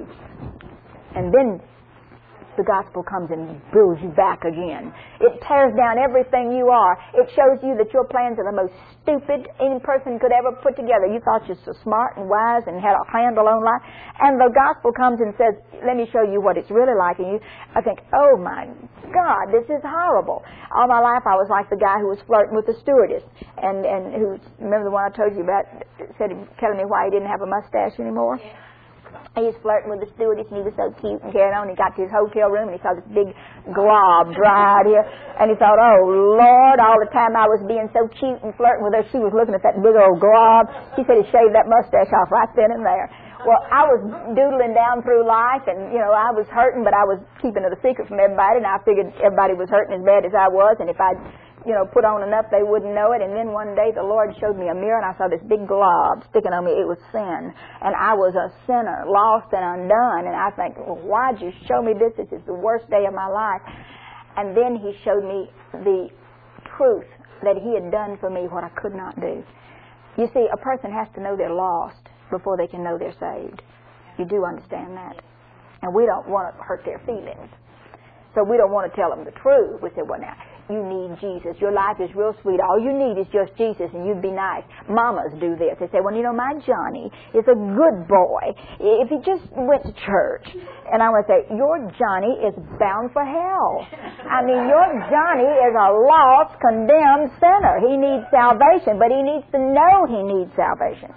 [SPEAKER 1] And then the gospel comes and builds you back again. It tears down everything you are. It shows you that your plans are the most stupid any person could ever put together. You thought you're so smart and wise and had a handle on life. And the gospel comes and says, let me show you what it's really like. And I think, oh my God, this is horrible. All my life I was like the guy who was flirting with the stewardess. And who, remember the one I told you about, telling me why he didn't have a mustache anymore? Yeah. He was flirting with the stewardess, and he was so cute and carrying on. He got to his hotel room, and he saw this big glob dry out here. And he thought, oh, Lord, all the time I was being so cute and flirting with her, she was looking at that big old glob. He said he shaved that mustache off right then and there. Well, I was doodling down through life, and, you know, I was hurting, but I was keeping it a secret from everybody, and I figured everybody was hurting as bad as I was, and if I'd put on enough, they wouldn't know it. And then one day the Lord showed me a mirror, and I saw this big glob sticking on me. It was sin. And I was a sinner, lost and undone. And I think, well, why'd you show me this? This is the worst day of my life. And then he showed me the truth that he had done for me what I could not do. You see, a person has to know they're lost before they can know they're saved. You do understand that? And we don't want to hurt their feelings. So we don't want to tell them the truth. We say, well, now, you need Jesus. Your life is real sweet. All you need is just Jesus, and you'd be nice. Mamas do this. They say, well, you know, my Johnny is a good boy. If he just went to church. And I would say, your Johnny is bound for hell. I mean, your Johnny is a lost, condemned sinner. He needs salvation, but he needs to know he needs salvation.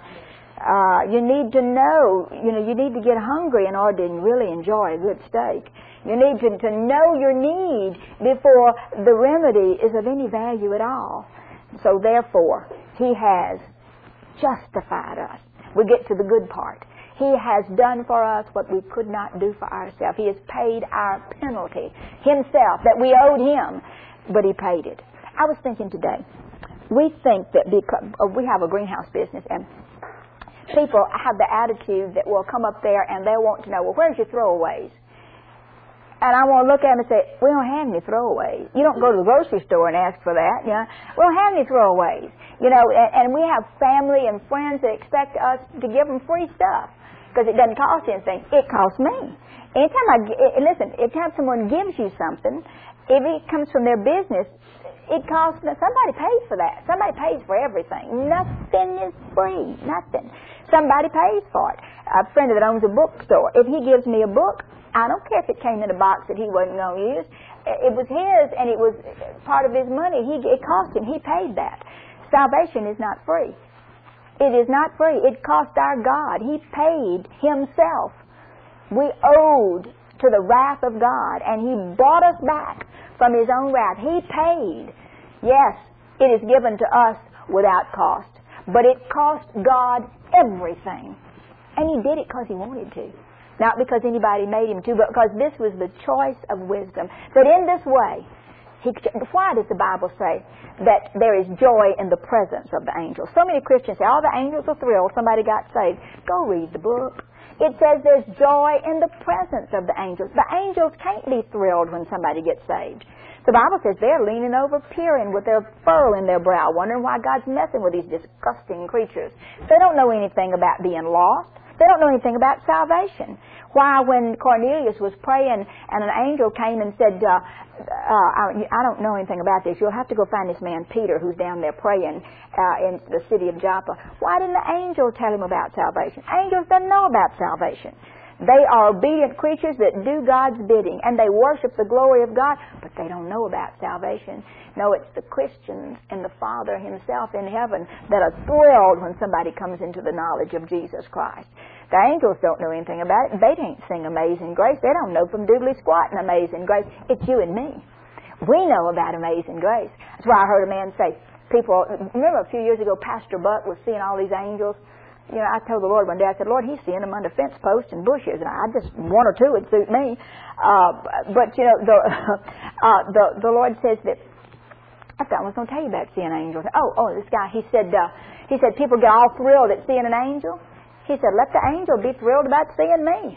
[SPEAKER 1] You need to know, you need to get hungry in order to really enjoy a good steak. You need to know your need before the remedy is of any value at all. So therefore, he has justified us. We get to the good part. He has done for us what we could not do for ourselves. He has paid our penalty himself that we owed him, but he paid it. I was thinking today, we think that because we have a greenhouse business, and people have the attitude that will come up there and they want to know, well, where's your throwaways? And I want to look at them and say, we don't have any throwaways. You don't go to the grocery store and ask for that, you know. We don't have any throwaways. You know, and we have family and friends that expect us to give them free stuff because it doesn't cost anything. It costs me. Anytime someone gives you something, if it comes from their business, it costs, somebody pays for that. Somebody pays for everything. Nothing is free. Nothing. Somebody pays for it. A friend that owns a bookstore, if he gives me a book, I don't care if it came in a box that he wasn't going to use. It was his, and it was part of his money. It cost him. He paid that. Salvation is not free. It is not free. It cost our God. He paid Himself. We owed to the wrath of God, and He bought us back from His own wrath. He paid. Yes, it is given to us without cost, but it cost God everything. And He did it because He wanted to. Not because anybody made Him to, but because this was the choice of wisdom. That in this way, why does the Bible say that there is joy in the presence of the angels? So many Christians say, the angels are thrilled somebody got saved. Go read the book. It says there's joy in the presence of the angels. The angels can't be thrilled when somebody gets saved. The Bible says they're leaning over, peering with their furrow in their brow, wondering why God's messing with these disgusting creatures. They don't know anything about being lost. They don't know anything about salvation. Why, when Cornelius was praying and an angel came and said, I don't know anything about this. You'll have to go find this man Peter who's down there praying in the city of Joppa. Why didn't the angel tell him about salvation? Angels don't know about salvation. They are obedient creatures that do God's bidding, and they worship the glory of God, but they don't know about salvation. No, it's the Christians and the Father Himself in heaven that are thrilled when somebody comes into the knowledge of Jesus Christ. The angels don't know anything about it. They can't sing Amazing Grace. They don't know from doodly squat and Amazing Grace. It's you and me. We know about Amazing Grace. That's why I heard a man say, remember a few years ago, Pastor Buck was seeing all these angels. You know, I told the Lord one day, I said, Lord, He's seeing them under fence posts and bushes, and I just, one or two would suit me. But, you know, the Lord says that, I thought I was going to tell you about seeing angels. This guy, he said people get all thrilled at seeing an angel. He said, let the angel be thrilled about seeing me.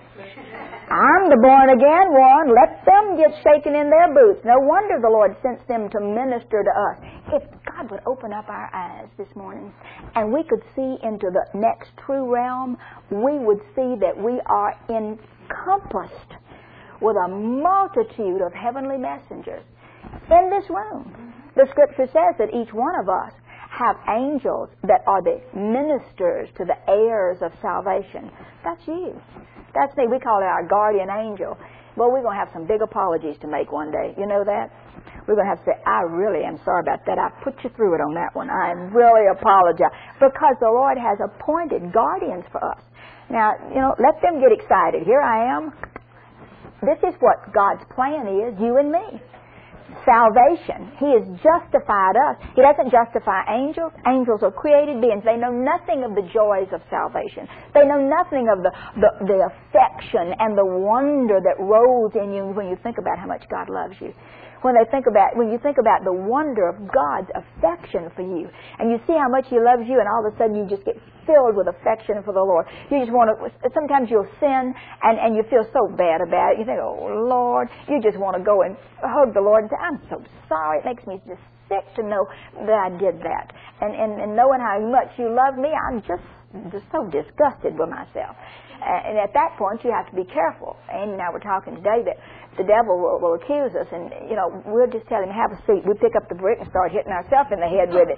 [SPEAKER 1] I'm the born-again one. Let them get shaken in their boots. No wonder the Lord sent them to minister to us. If God would open up our eyes this morning and we could see into the next true realm, we would see that we are encompassed with a multitude of heavenly messengers in this room. The Scripture says that each one of us have angels that are the ministers to the heirs of salvation. That's you. That's me. We call it our guardian angel. Well, we're going to have some big apologies to make one day. You know that? We're going to have to say, I really am sorry about that. I put you through it on that one. I really apologize. Because the Lord has appointed guardians for us. Now, you know, let them get excited. Here I am. This is what God's plan is, you and me. Salvation. He has justified us. He doesn't justify angels. Angels are created beings. They know nothing of the joys of salvation. They know nothing of the affection and the wonder that rolls in you when you think about how much God loves you. When you think about the wonder of God's affection for you, and you see how much He loves you, and all of a sudden you just get filled with affection for the Lord. You just want to, sometimes you'll sin, and you feel so bad about it. You think, oh, Lord, you just want to go and hug the Lord and say, I'm so sorry. It makes me just sick to know that I did that. And knowing how much you love me, I'm just so disgusted with myself. And at that point, you have to be careful. Andy and I were talking today that the devil will accuse us, and, you know, we'll just tell him, have a seat. We pick up the brick and start hitting ourselves in the head with it.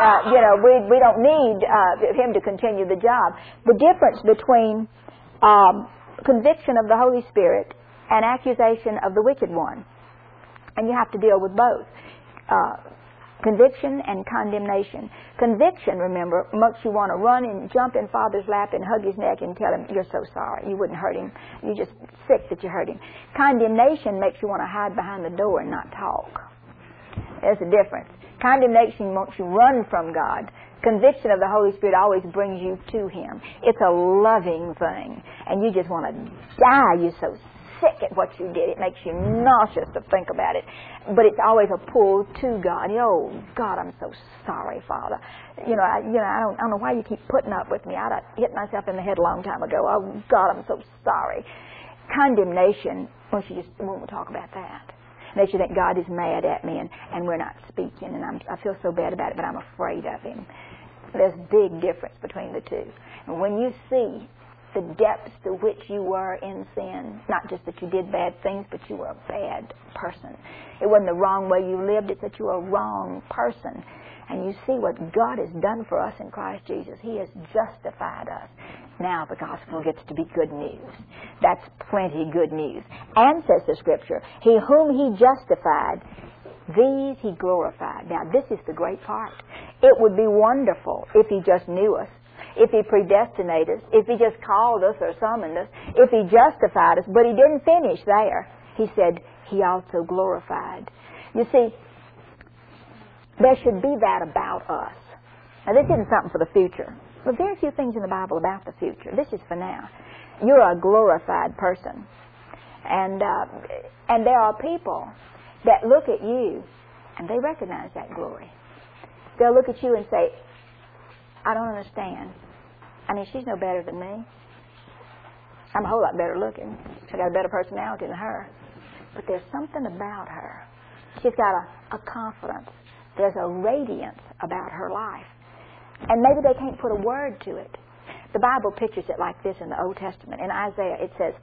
[SPEAKER 1] We don't need him to continue the job. The difference between conviction of the Holy Spirit and accusation of the wicked one, and you have to deal with both. Conviction and condemnation. Conviction, remember, makes you want to run and jump in Father's lap and hug his neck and tell him, you're so sorry. You wouldn't hurt him. You're just sick that you hurt him. Condemnation makes you want to hide behind the door and not talk. There's a difference. Condemnation makes you run from God. Conviction of the Holy Spirit always brings you to Him. It's a loving thing. And you just want to die. You're so sick at what you did. It makes you nauseous to think about it. But it's always a pull to God. Oh, God, I'm so sorry, Father. I don't know why you keep putting up with me. I'd have hit myself in the head a long time ago. Oh, God, I'm so sorry. Condemnation, well, she just won't talk about that. Makes you think God is mad at me and we're not speaking, and I feel so bad about it, but I'm afraid of Him. There's a big difference between the two. And when you see the depths to which you were in sin, not just that you did bad things, but you were a bad person. It wasn't the wrong way you lived, it's that you were a wrong person. And you see what God has done for us in Christ Jesus. He has justified us. Now the gospel gets to be good news. That's plenty good news. And, says the Scripture, He whom He justified, these He glorified. Now this is the great part. It would be wonderful if He just knew us. if He predestinated us, if He just called us or summoned us, if He justified us. But He didn't finish there. He said He also glorified. You see, there should be that about us. Now, this isn't something for the future. But very few things in the Bible about the future. This is for now. You're a glorified person. And there are people that look at you and they recognize that glory. They'll look at you and say, I don't understand. I mean, she's no better than me. I'm a whole lot better looking. She's got a better personality than her. But there's something about her. She's got a confidence. There's a radiance about her life. And maybe they can't put a word to it. The Bible pictures it like this in the Old Testament. In Isaiah, it says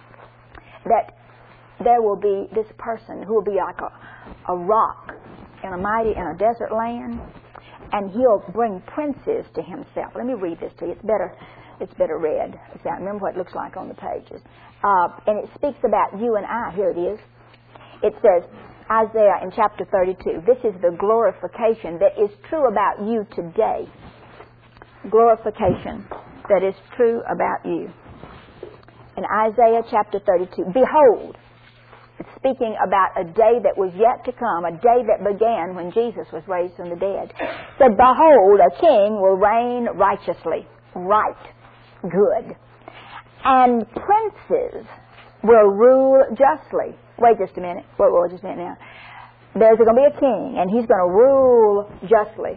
[SPEAKER 1] that there will be this person who will be like a rock in a desert land, and he'll bring princes to himself. Let me read this to you. It's better read. I remember what it looks like on the pages. And it speaks about you and I. Here it is. It says, Isaiah in chapter 32, this is the glorification that is true about you today. Glorification that is true about you. In Isaiah chapter 32, behold, it's speaking about a day that was yet to come, a day that began when Jesus was raised from the dead. It said, behold, a king will reign righteously, right, good. And princes will rule justly. Wait just a minute. Wait just a minute now. There's going to be a king, and he's going to rule justly.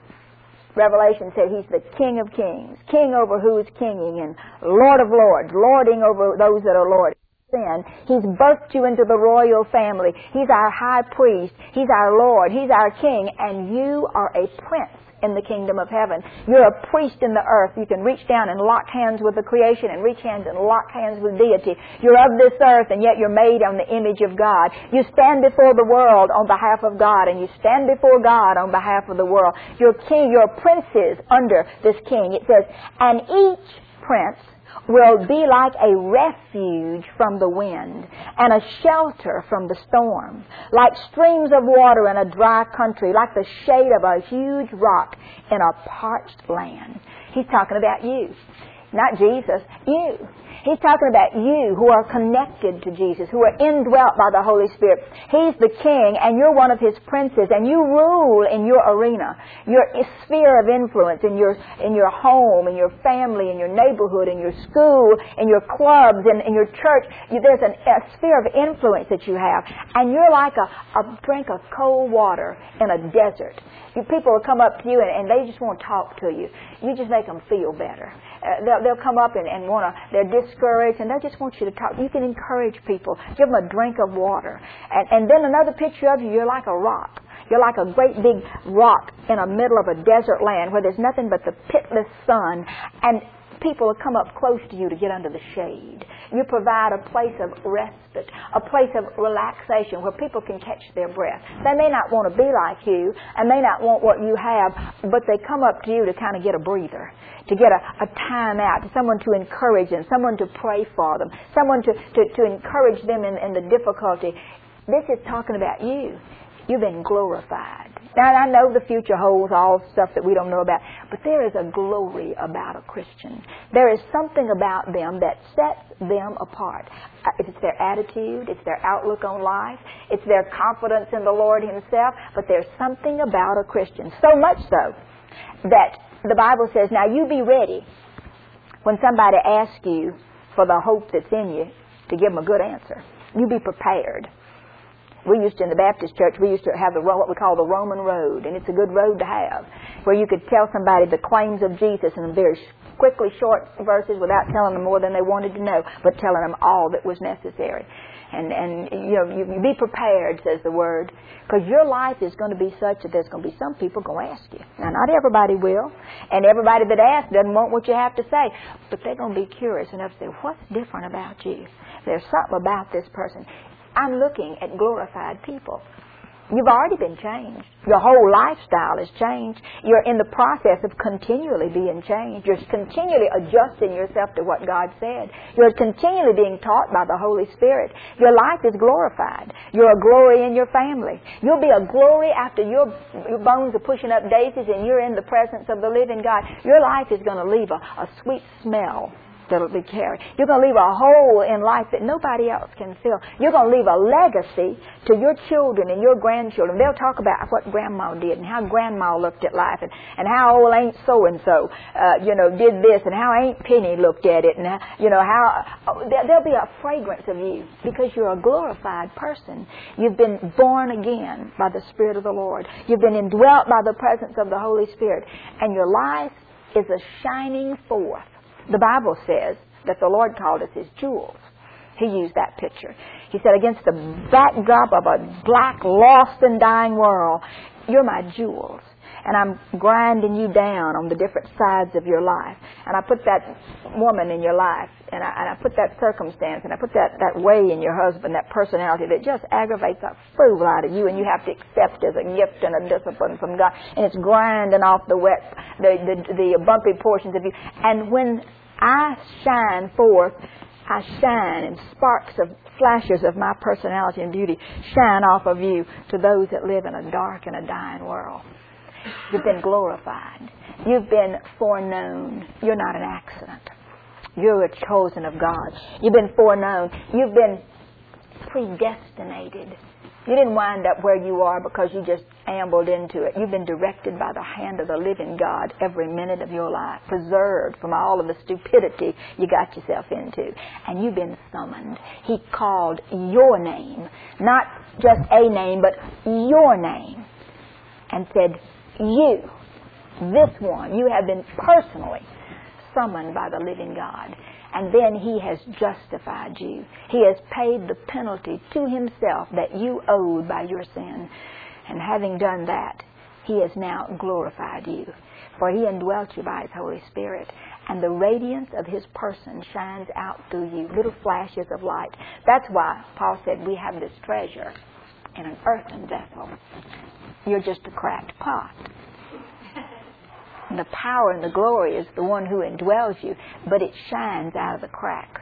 [SPEAKER 1] Revelation said he's the King of kings, king over who is kinging, and Lord of lords, lording over those that are lord. Sin. He's birthed you into the royal family. He's our high priest. He's our Lord. He's our king, and you are a prince in the kingdom of heaven. You're a priest in the earth. You can reach down and lock hands with the creation and reach hands and lock hands with deity. You're of this earth, and yet you're made on the image of God. You stand before the world on behalf of God, and you stand before God on behalf of the world. You're king, you're princes under this king. It says, and each prince will be like a refuge from the wind and a shelter from the storm, like streams of water in a dry country, like the shade of a huge rock in a parched land. He's talking about you. Not Jesus, you. He's talking about you who are connected to Jesus, who are indwelt by the Holy Spirit. He's the king, and you're one of his princes, and you rule in your arena, your sphere of influence, in your home, in your family, in your neighborhood, in your school, in your clubs, in your church. There's a sphere of influence that you have, and you're like a drink of cold water in a desert. People will come up to you, and they just want to talk to you. You just make them feel better. They'll come up and they're discouraged, and they just want you to talk. You can encourage people. Give them a drink of water. And then another picture of you, you're like a rock. You're like a great big rock in the middle of a desert land where there's nothing but the pitiless sun. And people will come up close to you to get under the shade. You provide a place of respite, a place of relaxation where people can catch their breath. They may not want to be like you and may not want what you have, but they come up to you to kind of get a breather, to get a time out, to someone to encourage them, someone to pray for them, someone to encourage them in the difficulty. This is talking about you. You've been glorified. Now, I know the future holds all stuff that we don't know about, but there is a glory about a Christian. There is something about them that sets them apart. It's their attitude, it's their outlook on life, it's their confidence in the Lord Himself, but there's something about a Christian. So much so that the Bible says, now you be ready when somebody asks you for the hope that's in you to give them a good answer. You be prepared. In the Baptist church, we used to have what we call the Roman road, and it's a good road to have, where you could tell somebody the claims of Jesus in very quickly short verses without telling them more than they wanted to know, but telling them all that was necessary. And you be prepared, says the Word, because your life is going to be such that there's going to be some people going to ask you. Now, not everybody will, and everybody that asks doesn't want what you have to say, but they're going to be curious enough to say, what's different about you? There's something about this person. I'm looking at glorified people. You've already been changed. Your whole lifestyle is changed. You're in the process of continually being changed. You're continually adjusting yourself to what God said. You're continually being taught by the Holy Spirit. Your life is glorified. You're a glory in your family. You'll be a glory after your bones are pushing up daisies and you're in the presence of the living God. Your life is going to leave a sweet smell that'll be carried. You're going to leave a hole in life that nobody else can fill. You're going to leave a legacy to your children and your grandchildren. They'll talk about what Grandma did and how Grandma looked at life and how old Aunt so-and-so, did this and how Aunt Penny looked at it and, there'll be a fragrance of you because you're a glorified person. You've been born again by the Spirit of the Lord. You've been indwelt by the presence of the Holy Spirit. And your life is a shining forth. The Bible says that the Lord called us His jewels. He used that picture. He said, against the backdrop of a black, lost and dying world, you're my jewels. And I'm grinding you down on the different sides of your life. And I put that woman in your life, and I put that circumstance, and I put that way in your husband, that personality that just aggravates the fool out of you, and you have to accept as a gift and a discipline from God. And it's grinding off the bumpy portions of you. And when I shine forth, I shine, and flashes of my personality and beauty shine off of you to those that live in a dark and a dying world. You've been glorified. You've been foreknown. You're not an accident. You're a chosen of God. You've been foreknown. You've been predestinated. You didn't wind up where you are because you just ambled into it. You've been directed by the hand of the living God every minute of your life, preserved from all of the stupidity you got yourself into. And you've been summoned. He called your name, not just a name, but your name, and said, you, this one, you have been personally summoned by the living God. And then He has justified you. He has paid the penalty to Himself that you owed by your sin. And having done that, He has now glorified you. For He indwelt you by His Holy Spirit. And the radiance of His person shines out through you, little flashes of light. That's why Paul said we have this treasure in an earthen vessel. You're just a cracked pot. The power and the glory is the one who indwells you, but it shines out of the cracks.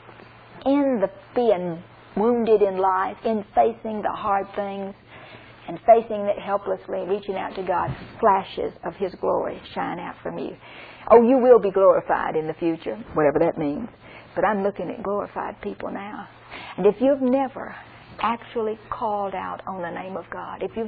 [SPEAKER 1] In the being wounded in life, in facing the hard things, and facing it helplessly, reaching out to God, flashes of His glory shine out from you. Oh, you will be glorified in the future, whatever that means. But I'm looking at glorified people now. And if you've never actually called out on the name of God, if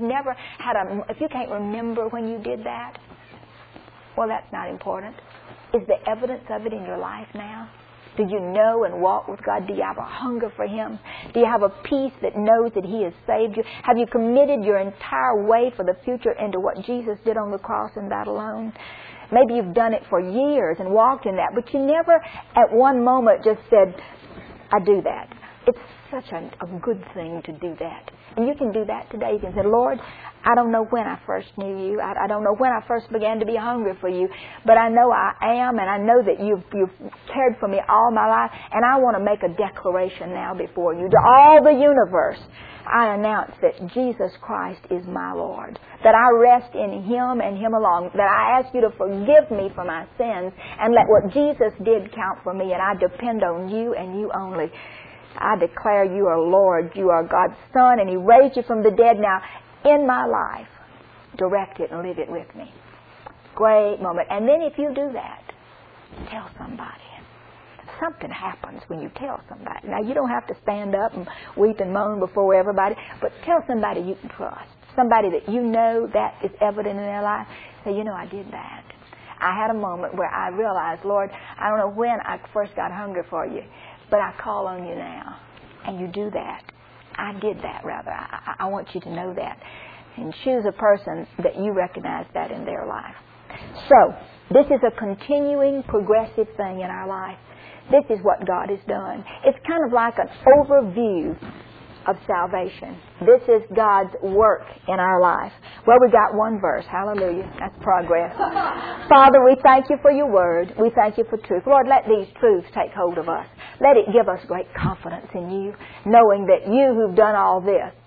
[SPEAKER 1] you can't remember when you did that, well, that's not important. Is the evidence of it in your life now? Do you know and walk with God? Do you have a hunger for Him? Do you have a peace that knows that He has saved you? Have you committed your entire way for the future into what Jesus did on the cross and that alone? Maybe you've done it for years and walked in that, but you never at one moment just said, I do that. It's such a good thing to do that. And you can do that today. You can say, Lord, I don't know when I first knew you. I don't know when I first began to be hungry for you. But I know I am, and I know that you've cared for me all my life. And I want to make a declaration now before you. To all the universe, I announce that Jesus Christ is my Lord. That I rest in Him and Him alone. That I ask you to forgive me for my sins and let what Jesus did count for me. And I depend on you and you only. I declare you are Lord, you are God's Son, and He raised you from the dead. Now, in my life, direct it and live it with me. Great moment. And then if you do that, tell somebody. Something happens when you tell somebody. Now, you don't have to stand up and weep and moan before everybody, but tell somebody you can trust. Somebody that you know that is evident in their life. Say, I did that. I had a moment where I realized, Lord, I don't know when I first got hungry for you, but I call on you now, and you do that. I did that, rather. I want you to know that. And choose a person that you recognize that in their life. So, this is a continuing, progressive thing in our life. This is what God has done. It's kind of like an overview of salvation. This is God's work in our life. Well, we got one verse. Hallelujah. That's progress. Father, we thank you for your word. We thank you for truth. Lord, let these truths take hold of us. Let it give us great confidence in you, knowing that you who've done all this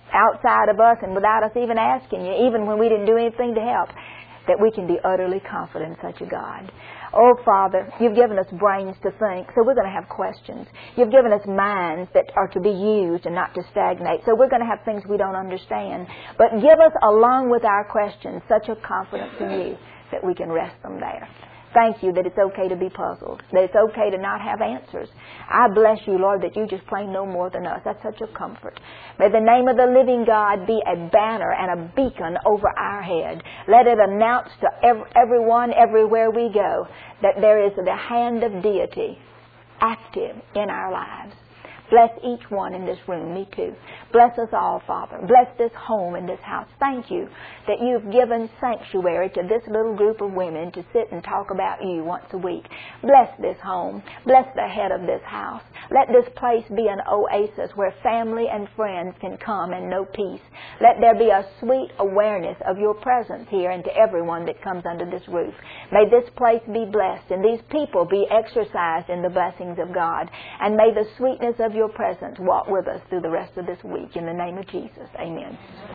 [SPEAKER 1] outside of us and without us even asking you, even when we didn't do anything to help, that we can be utterly confident in such a God. Oh, Father, you've given us brains to think, so we're going to have questions. You've given us minds that are to be used and not to stagnate, so we're going to have things we don't understand. But give us, along with our questions, such a confidence in you that we can rest them there. Thank you that it's okay to be puzzled, that it's okay to not have answers. I bless you, Lord, that you just plain know more than us. That's such a comfort. May the name of the living God be a banner and a beacon over our head. Let it announce to everyone, everywhere we go, that there is the hand of deity active in our lives. Bless each one in this room, me too. Bless us all, Father. Bless this home and this house. Thank you that you've given sanctuary to this little group of women to sit and talk about you once a week. Bless this home. Bless the head of this house. Let this place be an oasis where family and friends can come and know peace. Let there be a sweet awareness of your presence here and to everyone that comes under this roof. May this place be blessed and these people be exercised in the blessings of God. And may the sweetness of your presence walk with us through the rest of this week. In the name of Jesus, amen.